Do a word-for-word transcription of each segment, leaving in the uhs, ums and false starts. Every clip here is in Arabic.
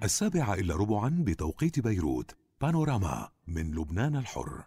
السابعة إلا ربعا بتوقيت بيروت. بانوراما من لبنان الحر.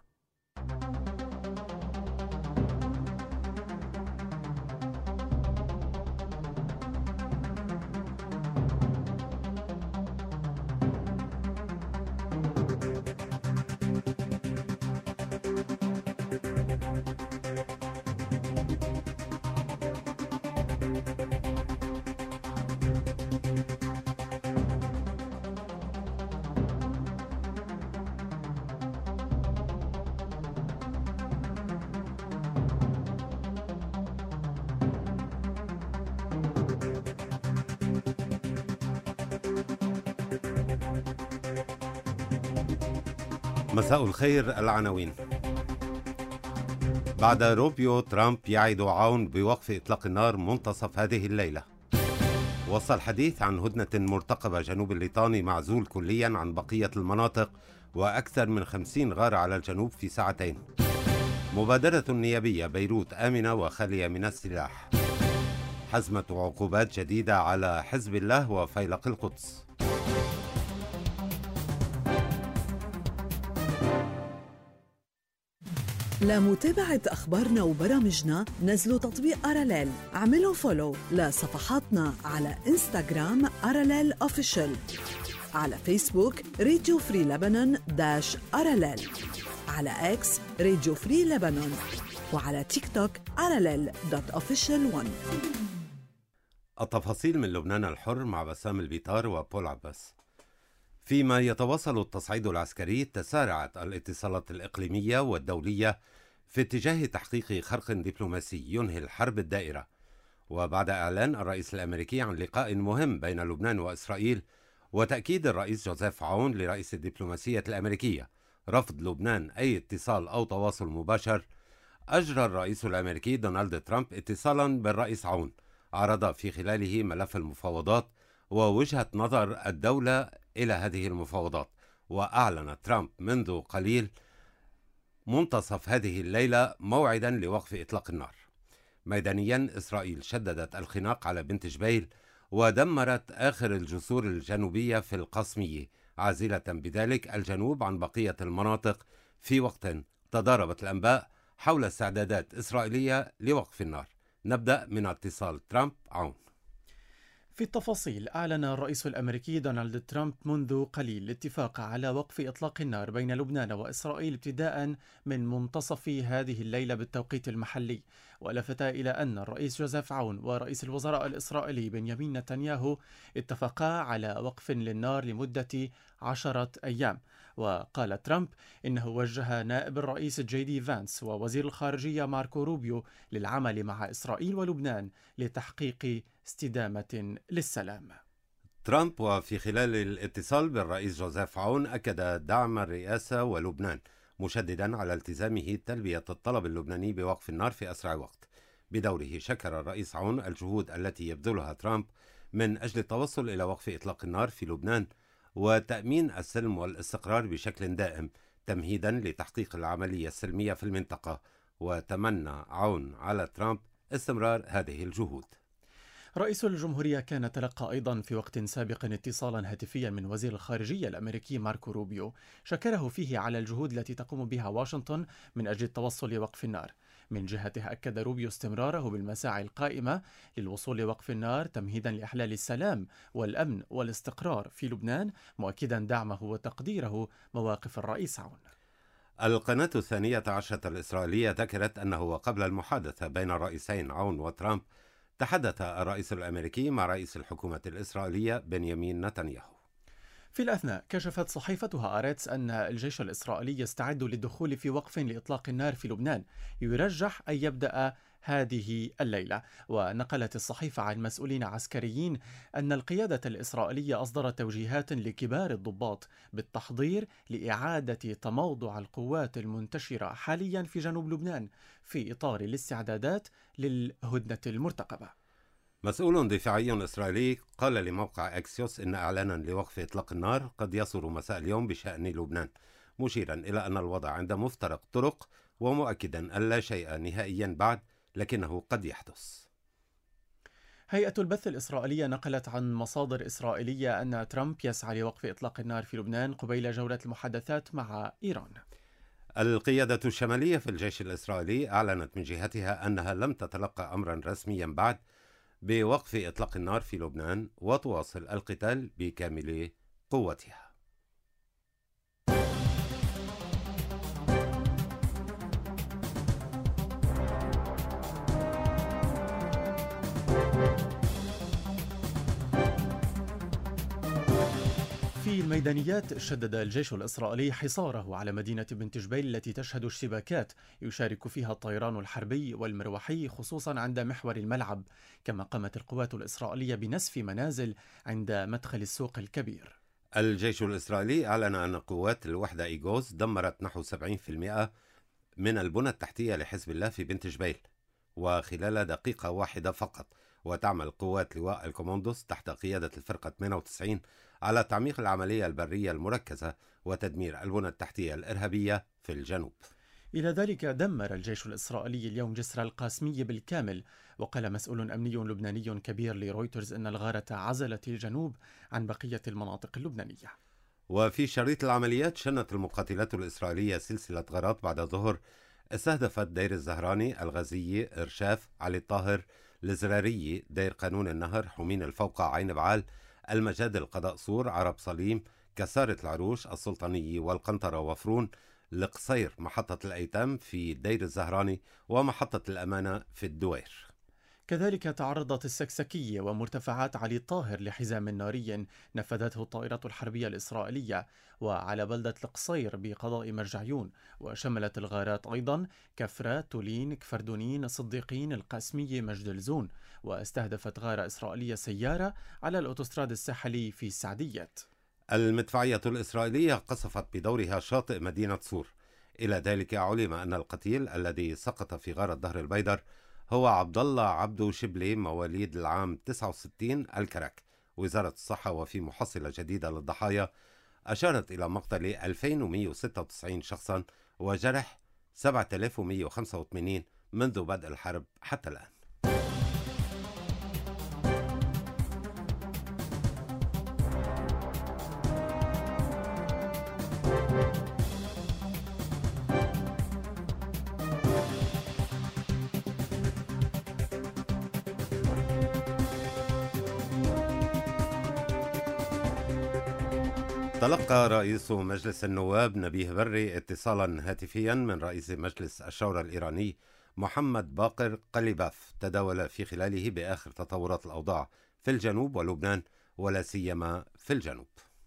مساء الخير. العناوين: بعد روبيو، ترامب يعد عون بوقف إطلاق النار منتصف هذه الليلة. وصل الحديث عن هدنة مرتقبة جنوب الليطاني معزول كليا عن بقية المناطق، وأكثر من خمسين غارة على الجنوب في ساعتين. مبادرة نيابية: بيروت آمنة وخالية من السلاح. حزمة عقوبات جديدة على حزب الله وفيلق القدس. لمتابعة أخبارنا وبرامجنا نزلوا تطبيق أراليل، اعملوا فولو لصفحاتنا على إنستغرام أراليل أوفيشال، على فيسبوك راديو فري لبنان داش أراليل، على إكس راديو فري لبنان، وعلى تيك توك أراليل دوت أوفيشال وان. التفاصيل من لبنان الحر مع بسام البيطار وبول عباس. فيما يتواصل التصعيد العسكري، تسارعت الاتصالات الإقليمية والدولية في اتجاه تحقيق خرق دبلوماسي ينهي الحرب الدائرة. وبعد إعلان الرئيس الأمريكي عن لقاء مهم بين لبنان وإسرائيل، وتأكيد الرئيس جوزيف عون لرئيس الدبلوماسية الأمريكية رفض لبنان أي اتصال أو تواصل مباشر، أجرى الرئيس الأمريكي دونالد ترامب اتصالا بالرئيس عون عرض في خلاله ملف المفاوضات ووجهة نظر الدولة إلى هذه المفاوضات. وأعلن ترامب منذ قليل منتصف هذه الليلة موعدا لوقف إطلاق النار. ميدانيا، إسرائيل شددت الخناق على بنت جبيل ودمرت آخر الجسور الجنوبية في القصمية، عازلة بذلك الجنوب عن بقية المناطق، في وقت تضاربت الأنباء حول استعدادات إسرائيلية لوقف النار. نبدأ من اتصال ترامب عون. في التفاصيل، أعلن الرئيس الأمريكي دونالد ترامب منذ قليل الاتفاق على وقف إطلاق النار بين لبنان وإسرائيل ابتداء من منتصف هذه الليلة بالتوقيت المحلي، ولفت إلى أن الرئيس جوزيف عون ورئيس الوزراء الإسرائيلي بنيامين نتنياهو اتفقا على وقف للنار لمدة عشرة أيام. وقال ترامب إنه وجه نائب الرئيس جي دي فانس ووزير الخارجية ماركو روبيو للعمل مع إسرائيل ولبنان لتحقيق استدامة للسلام. ترامب وفي خلال الاتصال بالرئيس جوزيف عون أكد دعم الرئاسة ولبنان، مشددا على التزامه تلبية الطلب اللبناني بوقف النار في أسرع وقت. بدوره شكر الرئيس عون الجهود التي يبذلها ترامب من أجل التوصل إلى وقف إطلاق النار في لبنان وتأمين السلم والاستقرار بشكل دائم، تمهيدا لتحقيق العملية السلمية في المنطقة. وتمنى عون على ترامب استمرار هذه الجهود. رئيس الجمهورية كان تلقى أيضا في وقت سابق اتصالا هاتفيا من وزير الخارجية الأمريكي ماركو روبيو، شكره فيه على الجهود التي تقوم بها واشنطن من أجل التوصل لوقف النار. من جهته أكد روبيو استمراره بالمساعي القائمة للوصول لوقف النار تمهيدا لإحلال السلام والأمن والاستقرار في لبنان، مؤكدا دعمه وتقديره مواقف الرئيس عون. القناة الثانية عشرة الإسرائيلية ذكرت أنه وقبل المحادثة بين الرئيسين عون وترامب، تحدث الرئيس الأمريكي مع رئيس الحكومة الإسرائيلية بنيامين نتنياهو. في الأثناء، كشفت صحيفتها آريتس أن الجيش الإسرائيلي يستعد للدخول في وقف لإطلاق النار في لبنان يرجح أن يبدأ هذه الليلة. ونقلت الصحيفة عن مسؤولين عسكريين أن القيادة الإسرائيلية أصدرت توجيهات لكبار الضباط بالتحضير لإعادة تموضع القوات المنتشرة حاليا في جنوب لبنان في إطار الاستعدادات للهدنة المرتقبة. مسؤول دفاعي إسرائيلي قال لموقع أكسيوس إن إعلانا لوقف إطلاق النار قد يصدر مساء اليوم بشأن لبنان، مشيرا إلى أن الوضع عند مفترق طرق، ومؤكدا أن لا شيء نهائيا بعد، لكنه قد يحدث. هيئة البث الإسرائيلية نقلت عن مصادر إسرائيلية أن ترامب يسعى لوقف إطلاق النار في لبنان قبيل جولة المحادثات مع إيران. القيادة الشمالية في الجيش الإسرائيلي أعلنت من جهتها أنها لم تتلقى أمرا رسميا بعد بوقف إطلاق النار في لبنان، وتواصل القتال بكامل قوتها. في الميدانيات شدد الجيش الإسرائيلي حصاره على مدينة بنت جبيل التي تشهد اشتباكات يشارك فيها الطيران الحربي والمروحي خصوصا عند محور الملعب، كما قامت القوات الإسرائيلية بنسف منازل عند مدخل السوق الكبير. الجيش الإسرائيلي أعلن أن قوات الوحدة إيغوز دمرت نحو سبعين بالمئة من البنى التحتية لحزب الله في بنت جبيل وخلال دقيقة واحدة فقط، وتعمل قوات لواء الكوموندوس تحت قيادة الفرقة ثمانية وتسعين على تعميق العملية البرية المركزة وتدمير البنى التحتية الإرهابية في الجنوب. إلى ذلك دمر الجيش الإسرائيلي اليوم جسر القاسمية بالكامل، وقال مسؤول أمني لبناني كبير لرويترز أن الغارة عزلت الجنوب عن بقية المناطق اللبنانية. وفي شريط العمليات شنت المقاتلات الإسرائيلية سلسلة غارات بعد الظهر استهدفت دير الزهراني، الغزية، إرشاف، علي الطاهر، الزرارية، دير قانون النهر، حمين الفوقع، عين بعال، المجاد، القضاء صور، عرب صليم، كسارة العروش، السلطانية والقنطرة وفرون، القصير، محطة الأيتام في دير الزهراني، ومحطة الأمانة في الدوير. كذلك تعرضت السكسكية ومرتفعات علي الطاهر لحزام ناري نفذته الطائرات الحربية الإسرائيلية، وعلى بلدة القصير بقضاء مرجعيون، وشملت الغارات أيضا كفرة، تولين، كفردونين، صديقين، القاسمية، مجد الزون، واستهدفت غارة إسرائيلية سيارة على الأوتوستراد الساحلي في السعديات. المدفعية الإسرائيلية قصفت بدورها شاطئ مدينة صور. إلى ذلك علم أن القتيل الذي سقط في غارة ظهر البيدر هو عبد الله عبدو شبلي، مواليد العام تسعة وستين، الكرك. وزارة الصحة وفي محصلة جديدة للضحايا أشارت إلى مقتل ألفين ومئة وستة وتسعين شخصا وجرح سبعة آلاف ومئة وخمسة وثمانين منذ بدء الحرب حتى الآن. تلقى رئيس مجلس النواب نبيه بري اتصالا هاتفيا من رئيس مجلس الشورى الإيراني محمد باقر قليباف، تداول في خلاله بآخر تطورات الأوضاع في الجنوب ولبنان، ولا سيما في الجنوب.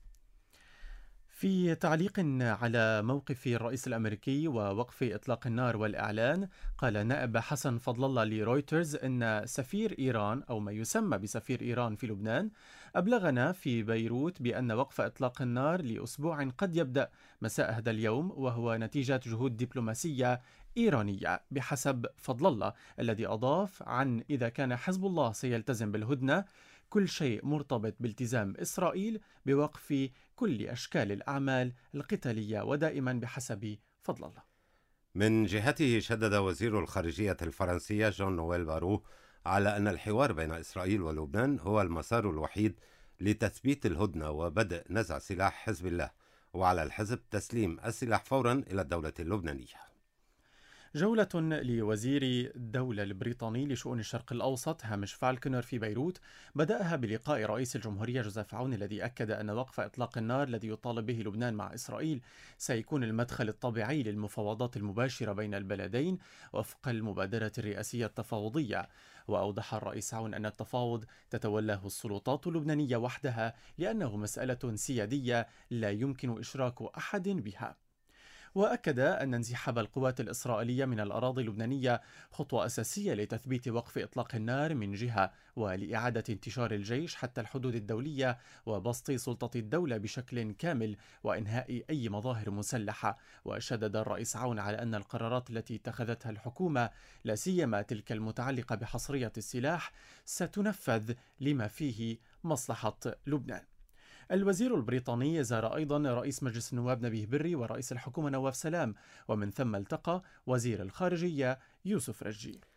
في تعليق على موقف الرئيس الأمريكي ووقف إطلاق النار والإعلان، قال نائب حسن فضل الله لرويترز أن سفير إيران أو ما يسمى بسفير إيران في لبنان أبلغنا في بيروت بأن وقف إطلاق النار لأسبوع قد يبدأ مساء هذا اليوم، وهو نتيجة جهود دبلوماسية إيرانية بحسب فضل الله، الذي أضاف عن إذا كان حزب الله سيلتزم بالهدنة، كل شيء مرتبط بالتزام إسرائيل بوقف كل أشكال الأعمال القتالية، ودائما بحسب فضل الله. من جهته شدد وزير الخارجية الفرنسية جون نويل بارو على أن الحوار بين إسرائيل ولبنان هو المسار الوحيد لتثبيت الهدنة وبدء نزع سلاح حزب الله، وعلى الحزب تسليم السلاح فورا إلى الدولة اللبنانية. جولة لوزير الدولة البريطاني لشؤون الشرق الأوسط هامش فالكنر في بيروت بدأها بلقاء رئيس الجمهورية جوزيف عون، الذي أكد أن وقف إطلاق النار الذي يطالب به لبنان مع إسرائيل سيكون المدخل الطبيعي للمفاوضات المباشرة بين البلدين وفق المبادرة الرئاسية التفاوضية. وأوضح الرئيس عون أن التفاوض تتولاه السلطات اللبنانية وحدها لأنه مسألة سيادية لا يمكن إشراك أحد بها. وأكد أن انسحاب القوات الإسرائيلية من الأراضي اللبنانية خطوة أساسية لتثبيت وقف إطلاق النار من جهة، ولإعادة انتشار الجيش حتى الحدود الدولية وبسط سلطة الدولة بشكل كامل وإنهاء أي مظاهر مسلحة. وشدد الرئيس عون على أن القرارات التي اتخذتها الحكومة لا سيما تلك المتعلقة بحصرية السلاح ستنفذ لما فيه مصلحة لبنان. الوزير البريطاني زار أيضا رئيس مجلس النواب نبيه بري ورئيس الحكومة نواف سلام، ومن ثم التقى وزير الخارجية يوسف رجي.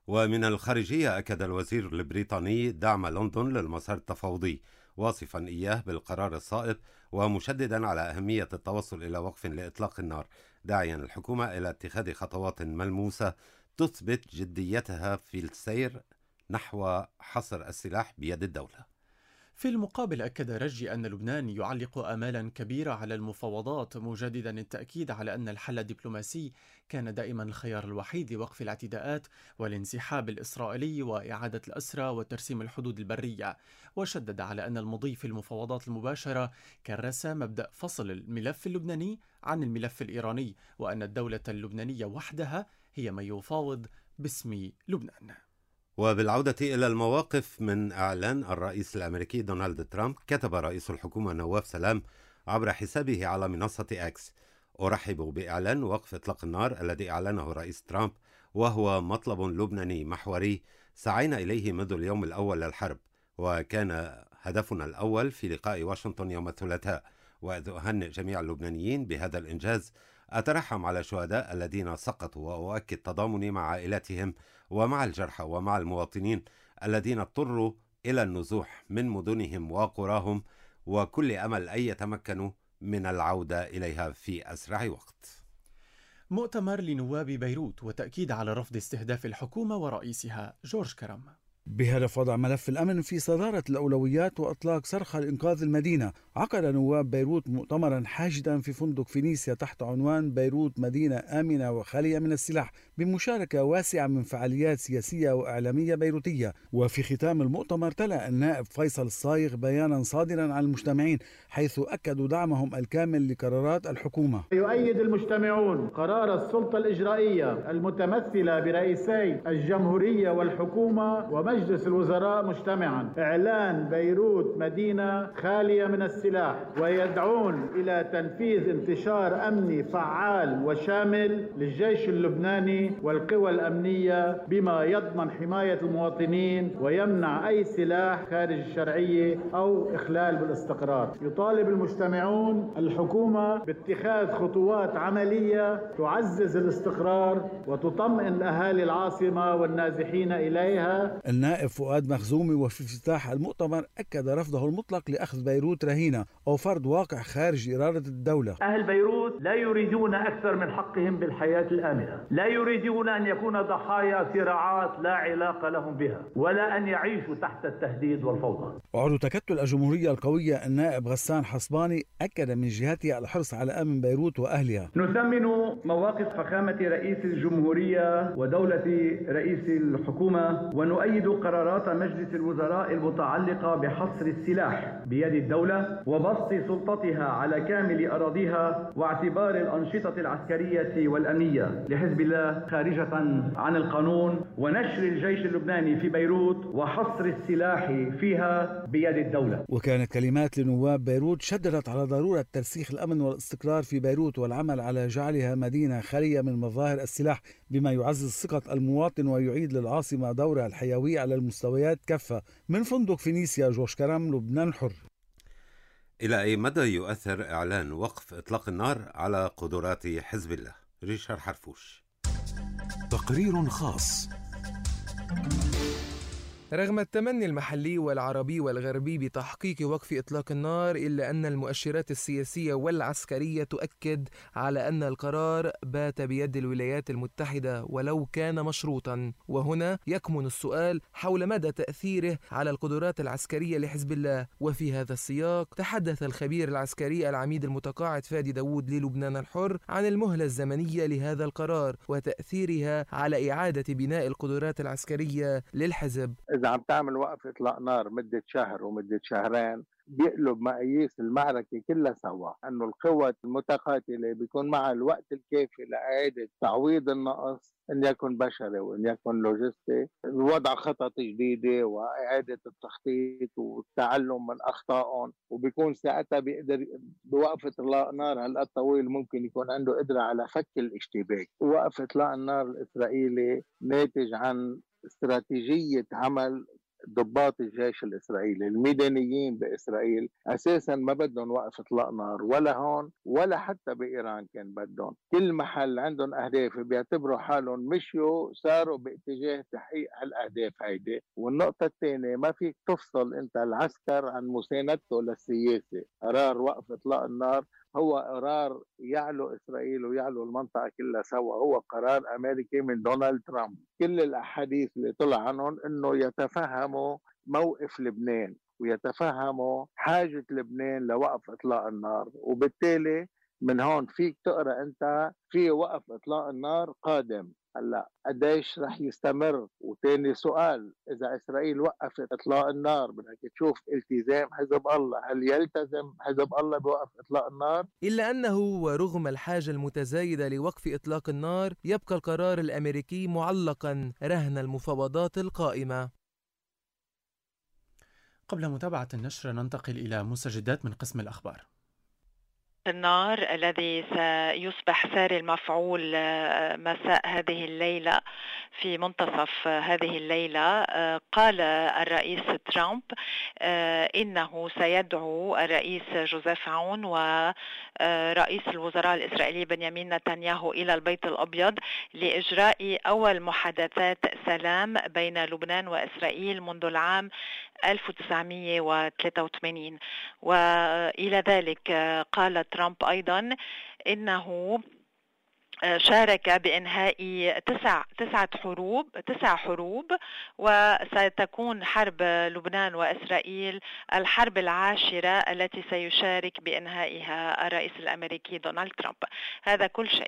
ومن الخارجية أكد الوزير البريطاني دعم لندن للمسار التفاوضي، واصفا إياه بالقرار الصائب ومشددا على أهمية التوصل إلى وقف لإطلاق النار، داعيا الحكومة إلى اتخاذ خطوات ملموسة تثبت جديتها في السير نحو حصر السلاح بيد الدولة. في المقابل أكد رجي أن لبنان يعلق آمالا كبيرة على المفاوضات، مجددا التأكيد على أن الحل الدبلوماسي كان دائما الخيار الوحيد لوقف الاعتداءات والانسحاب الإسرائيلي وإعادة الأسرى وترسيم الحدود البرية، وشدد على أن المضي في المفاوضات المباشرة كرس مبدأ فصل الملف اللبناني عن الملف الإيراني، وأن الدولة اللبنانية وحدها هي من يفاوض باسم لبنان. وبالعودة إلى المواقف من إعلان الرئيس الأمريكي دونالد ترامب، كتب رئيس الحكومة نواف سلام عبر حسابه على منصة إكس: أرحب بإعلان وقف إطلاق النار الذي أعلنه الرئيس ترامب، وهو مطلب لبناني محوري سعينا إليه منذ اليوم الأول للحرب، وكان هدفنا الأول في لقاء واشنطن يوم الثلاثاء. وإذ أهنئ جميع اللبنانيين بهذا الإنجاز، أترحم على الشهداء الذين سقطوا، وأؤكد تضامني مع عائلاتهم ومع الجرحى ومع المواطنين الذين اضطروا إلى النزوح من مدنهم وقراهم، وكل أمل أن يتمكنوا من العودة إليها في أسرع وقت. مؤتمر لنواب بيروت وتأكيد على رفض استهداف الحكومة ورئيسها جورج كرم. بهدف وضع ملف الأمن في صدارة الأولويات وإطلاق صرخة لإنقاذ المدينة، عقد نواب بيروت مؤتمرا حاشدا في فندق فينيسيا تحت عنوان بيروت مدينة آمنة وخالية من السلاح، بمشاركة واسعة من فعاليات سياسية وإعلامية بيروتية. وفي ختام المؤتمر تلا النائب فيصل الصايغ بيانا صادرا عن المجتمعين، حيث أكدوا دعمهم الكامل لقرارات الحكومة. يؤيد المجتمعون قرار السلطة الإجرائية المتمثلة برئيسي الجمهورية والحكومة ومجلس الوزراء مجتمعا إعلان بيروت مدينة خالية من السلاح، ويدعون إلى تنفيذ انتشار أمني فعال وشامل للجيش اللبناني والقوى الأمنية بما يضمن حماية المواطنين ويمنع أي سلاح خارج الشرعية أو إخلال بالاستقرار. يطالب المجتمعون الحكومة باتخاذ خطوات عملية تعزز الاستقرار وتطمئن أهالي العاصمة والنازحين إليها. النائب فؤاد مخزومي وفي افتتاح المؤتمر أكد رفضه المطلق لأخذ بيروت رهينة أو فرض واقع خارج إرادة الدولة. أهل بيروت لا يريدون أكثر من حقهم بالحياة الآمنة، لا يريدون أن يكون ضحايا صراعات لا علاقة لهم بها، ولا أن يعيشوا تحت التهديد والفوضى. وعضو تكتل الجمهورية القوية النائب غسان حصباني أكد من جهته الحرص على أمن بيروت وأهلها. نثمن مواقف فخامة رئيس الجمهورية ودولة رئيس الحكومة، ونؤيد قرارات مجلس الوزراء المتعلقة بحصر السلاح بيد الدولة وبسط سلطتها على كامل أراضيها، واعتبار الأنشطة العسكرية والأمنية لحزب الله خارجة عن القانون، ونشر الجيش اللبناني في بيروت وحصر السلاح فيها بيد الدولة. وكانت كلمات لنواب بيروت شددت على ضرورة ترسيخ الأمن والاستقرار في بيروت والعمل على جعلها مدينة خالية من مظاهر السلاح، بما يعزز ثقة المواطن ويعيد للعاصمة دورها الحيوي على المستويات كافة. من فندق فينيسيا، جورج كرم، لبنان حر. إلى أي مدى يؤثر إعلان وقف إطلاق النار على قدرات حزب الله؟ ريشار حرفوش. تقرير خاص. رغم التمني المحلي والعربي والغربي بتحقيق وقف إطلاق النار، إلا أن المؤشرات السياسية والعسكرية تؤكد على أن القرار بات بيد الولايات المتحدة ولو كان مشروطا. وهنا يكمن السؤال حول مدى تأثيره على القدرات العسكرية لحزب الله. وفي هذا السياق تحدث الخبير العسكري العميد المتقاعد فادي داوود للبنان الحر عن المهلة الزمنية لهذا القرار وتأثيرها على إعادة بناء القدرات العسكرية للحزب. إذا عم تعمل وقف إطلاق نار مدة شهر ومدة شهرين بيقلب مقاييس المعركة كلها سوا، أنه القوى المتقاتلة بيكون معها الوقت الكافي لإعادة تعويض النقص، إن يكن بشري وإن يكن لوجستي، وضع خطط جديدة وإعادة التخطيط والتعلم من أخطائهم، وبيكون ساعتها بيقدر بوقف إطلاق نار هالقد طويل ممكن يكون عنده قدرة على فك الاشتباك. وقف إطلاق النار الإسرائيلي ناتج عن استراتيجية عمل ضباط الجيش الإسرائيلي الميدانيين بإسرائيل أساسا ما بدهم وقف إطلاق نار، ولا هون ولا حتى بإيران كان بدهم. كل محل عندهم أهداف بيعتبروا حالهم مشيوا صاروا باتجاه تحقيق هالأهداف هيدي. والنقطة الثانية، ما فيك تفصل أنت العسكر عن مساندته للسياسة. قرار وقف إطلاق النار هو قرار يعلو إسرائيل ويعلو المنطقة كلها سوا، هو قرار أمريكي من دونالد ترامب. كل الأحاديث اللي طلع عنهم إنه يتفهموا موقف لبنان ويتفهموا حاجة لبنان لوقف إطلاق النار، وبالتالي من هون فيك تقرأ أنت في وقف إطلاق النار قادم. هلا قديش رح يستمر؟ وتاني سؤال، إذا إسرائيل وقفت إطلاق النار بدك تشوف التزام حزب الله، هل يلتزم حزب الله بوقف إطلاق النار؟ إلا أنه ورغم الحاجة المتزايدة لوقف إطلاق النار يبقى القرار الأمريكي معلقا رهن المفاوضات القائمة. قبل متابعة النشرة ننتقل إلى مستجدات من قسم الأخبار. النار الذي سيصبح ساري المفعول مساء هذه الليلة في منتصف هذه الليلة، قال الرئيس ترامب إنه سيدعو الرئيس جوزيف عون ورئيس الوزراء الإسرائيلي بنيامين نتنياهو إلى البيت الأبيض لإجراء أول محادثات سلام بين لبنان وإسرائيل منذ العام ألف وتسعمئة وثلاثة وثمانين. وإلى ذلك قال ترامب أيضا إنه شارك بإنهاء تسع تسعة حروب تسع حروب وستكون حرب لبنان وإسرائيل الحرب العاشرة التي سيشارك بإنهائها الرئيس الأمريكي دونالد ترامب. هذا كل شيء.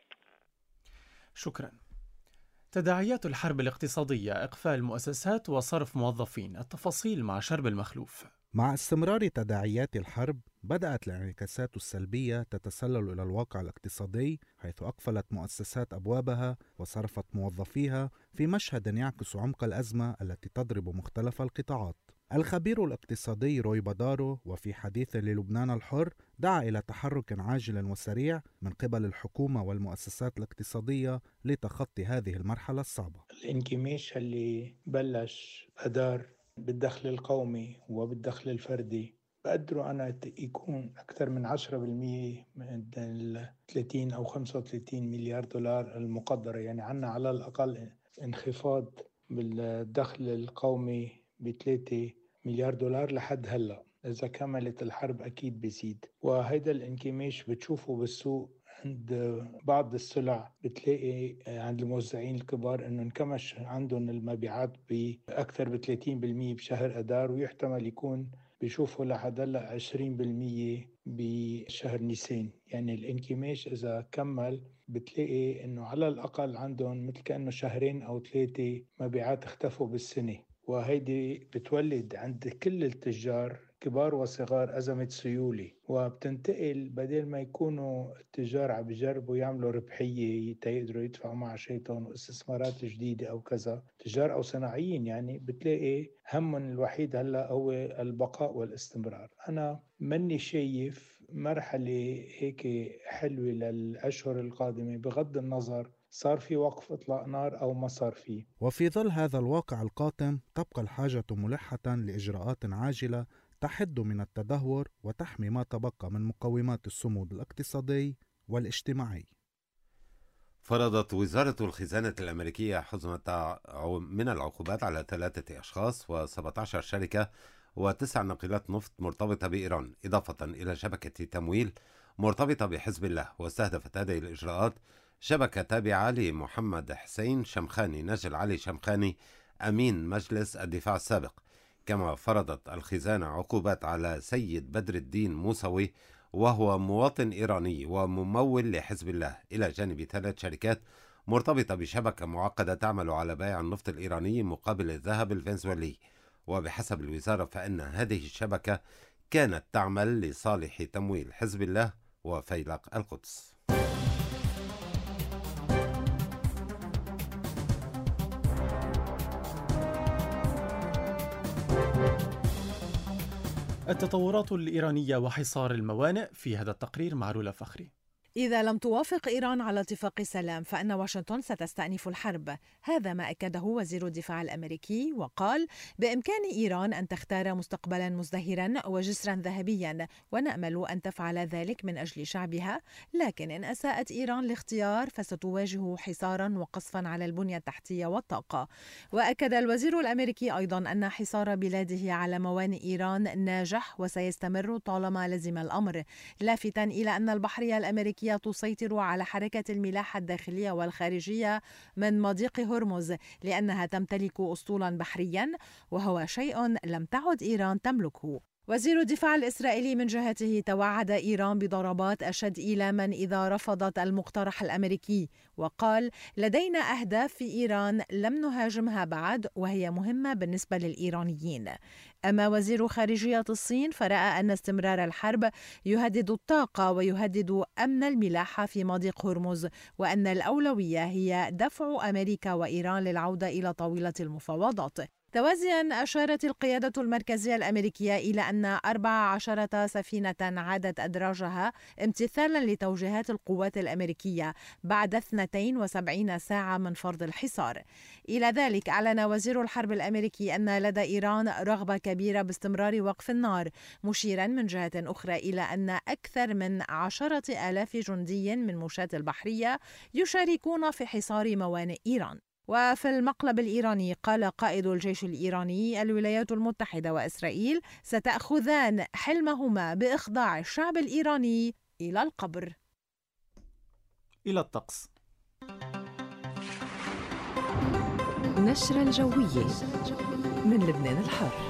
شكرا. تداعيات الحرب الاقتصادية، إقفال مؤسسات وصرف موظفين. التفاصيل مع شرب المخلوف. مع استمرار تداعيات الحرب بدأت الانعكاسات السلبية تتسلل إلى الواقع الاقتصادي، حيث أقفلت مؤسسات أبوابها وصرفت موظفيها في مشهد يعكس عمق الأزمة التي تضرب مختلف القطاعات. الخبير الاقتصادي روي بدارو وفي حديث للبنان الحر دعا إلى تحرك عاجل وسريع من قبل الحكومة والمؤسسات الاقتصادية لتخطي هذه المرحلة الصعبة. الانكماش اللي بلش أدار بالدخل القومي وبالدخل الفردي بقدروا أنا يكون أكثر من عشرة بالمئة من ال ثلاثين أو خمسة وثلاثين مليار دولار المقدرة. يعني عنا على الأقل انخفاض بالدخل القومي بثلاثة مليار دولار لحد هلأ. إذا كملت الحرب أكيد بيزيد، وهذا الانكماش بتشوفه بالسوق عند بعض السلع. بتلاقي عند الموزعين الكبار انه انكمش عندهم المبيعات باكثر ب ثلاثين بالمئة بشهر اذار، ويحتمل يكون بيشوفوا لحد هلا عشرين بالمئة بشهر نيسان. يعني الانكماش اذا كمل بتلاقي انه على الاقل عندهم مثل كانه شهرين او ثلاثه مبيعات اختفوا بالسنه، وهيدي بتولد عند كل التجار كبار وصغار أزمة سيولة، وبتنتقل بدل ما يكونوا التجار عم بيجربوا يعملوا ربحية تيقدروا يدفعوا معاشاتهم واستثمارات جديدة أو كذا، تجار أو صناعيين، يعني بتلاقي همهم الوحيد هلأ هو البقاء والاستمرار. أنا مني شايف مرحلة هيك حلوة للأشهر القادمة بغض النظر صار في وقف إطلاق نار أو ما صار فيه. وفي ظل هذا الواقع القاتم تبقى الحاجة ملحة لإجراءات عاجلة تحد من التدهور وتحمي ما تبقى من مقومات الصمود الاقتصادي والاجتماعي. فرضت وزارة الخزانة الأمريكية حزمة من العقوبات على ثلاثة أشخاص وسبعة عشر شركة وتسع ناقلات نفط مرتبطة بإيران، إضافة إلى شبكة تمويل مرتبطة بحزب الله. واستهدفت هذه الإجراءات شبكة تابعة لمحمد حسين شمخاني نجل علي شمخاني أمين مجلس الدفاع السابق. كما فرضت الخزانة عقوبات على سيد بدر الدين موسوي وهو مواطن إيراني وممول لحزب الله، إلى جانب ثلاث شركات مرتبطة بشبكة معقدة تعمل على بيع النفط الإيراني مقابل الذهب الفنزويلي. وبحسب الوزارة فإن هذه الشبكة كانت تعمل لصالح تمويل حزب الله وفيلق القدس. التطورات الإيرانية وحصار الموانئ في هذا التقرير مع رولا فخري. إذا لم توافق إيران على اتفاق سلام فإن واشنطن ستستأنف الحرب. هذا ما أكده وزير الدفاع الأمريكي، وقال بإمكان إيران أن تختار مستقبلا مزدهرا وجسرا ذهبيا، ونأمل أن تفعل ذلك من أجل شعبها، لكن إن أساءت إيران الاختيار فستواجه حصارا وقصفا على البنية التحتية والطاقة. وأكد الوزير الأمريكي أيضا أن حصار بلاده على موانئ إيران ناجح وسيستمر طالما لزم الأمر، لافتا إلى أن البحرية الأمريكية تسيطر على حركة الملاحة الداخلية والخارجية من مضيق هرمز لأنها تمتلك أسطولا بحريا، وهو شيء لم تعد إيران تملكه. وزير الدفاع الإسرائيلي من جهته توعد إيران بضربات أشد إيلاما إذا رفضت المقترح الأمريكي، وقال لدينا أهداف في إيران لم نهاجمها بعد وهي مهمة بالنسبة للإيرانيين. أما وزير خارجية الصين فرأى أن استمرار الحرب يهدد الطاقة ويهدد أمن الملاحة في مضيق هرمز، وأن الأولوية هي دفع أمريكا وإيران للعودة إلى طاولة المفاوضات. توازيا أشارت القيادة المركزية الأمريكية إلى أن أربع عشرة سفينة عادت أدراجها امتثالا لتوجيهات القوات الأمريكية بعد اثنتين وسبعين ساعة من فرض الحصار. إلى ذلك أعلن وزير الحرب الأمريكي أن لدى إيران رغبة كبيرة باستمرار وقف النار، مشيرا من جهة أخرى إلى أن أكثر من عشرة آلاف جندي من مشاة البحرية يشاركون في حصار موانئ إيران. وفي المقلب الإيراني قال قائد الجيش الإيراني الولايات المتحدة وإسرائيل ستأخذان حلمهما بإخضاع الشعب الإيراني إلى القبر. إلى الطقس. نشرة الجوية من لبنان الحر.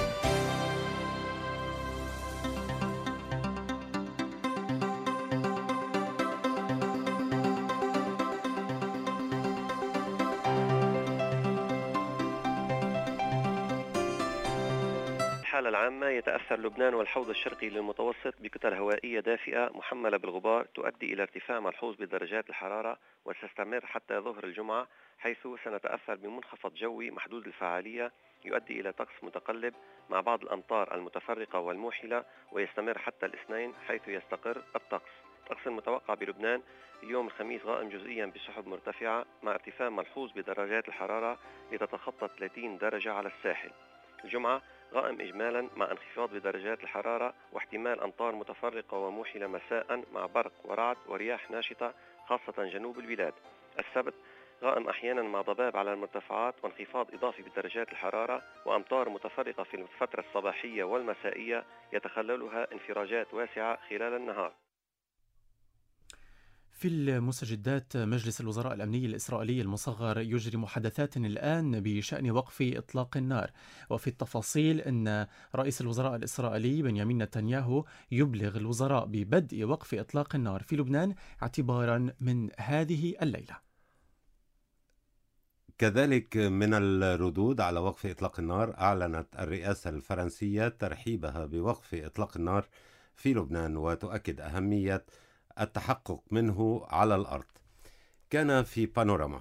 الحالة العامة يتأثر لبنان والحوض الشرقي للمتوسط بكتل هوائية دافئة محملة بالغبار تؤدي إلى ارتفاع ملحوظ بدرجات الحرارة، وستستمر حتى ظهر الجمعة، حيث سنتأثر بمنخفض جوي محدود الفعالية يؤدي إلى طقس متقلب مع بعض الأمطار المتفرقة والموحلة، ويستمر حتى الاثنين حيث يستقر الطقس. الطقس المتوقع بلبنان اليوم الخميس غائم جزئيا بسحب مرتفعة مع ارتفاع ملحوظ بدرجات الحرارة لتتخطى ثلاثين درجة على الساحل. الجمعة غائم إجمالا مع انخفاض بدرجات الحرارة واحتمال أمطار متفرقة وموحلة مساء مع برق ورعد ورياح ناشطة خاصة جنوب البلاد. السبت غائم أحيانا مع ضباب على المرتفعات وانخفاض إضافي بدرجات الحرارة وأمطار متفرقة في الفترة الصباحية والمسائية يتخللها انفراجات واسعة خلال النهار. في المستجدات، مجلس الوزراء الأمني الإسرائيلي المصغر يجري محادثات الآن بشأن وقف إطلاق النار. وفي التفاصيل أن رئيس الوزراء الإسرائيلي بنيامين نتنياهو يبلغ الوزراء ببدء وقف إطلاق النار في لبنان اعتبارا من هذه الليلة. كذلك من الردود على وقف إطلاق النار، أعلنت الرئاسة الفرنسية ترحيبها بوقف إطلاق النار في لبنان وتؤكد أهمية التحقق منه على الأرض. كان في بانوراما.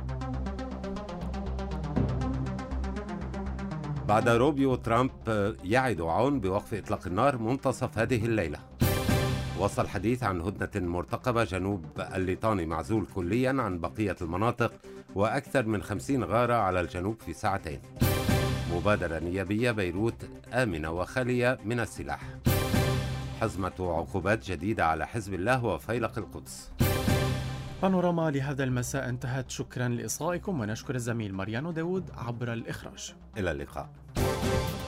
بعد روبيو ترامب يعد عون بوقف إطلاق النار منتصف هذه الليلة. وصل الحديث عن هدنة مرتقبة جنوب الليطاني معزول كليا عن بقية المناطق، وأكثر من خمسين غارة على الجنوب في ساعتين. مبادرة نيابية بيروت آمنة وخالية من السلاح. حزمة عقوبات جديدة على حزب الله وفيلق القدس. بانوراما لهذا المساء انتهت. شكرا لإصغائكم، ونشكر الزميل ماريانو داود عبر الإخراج. إلى اللقاء.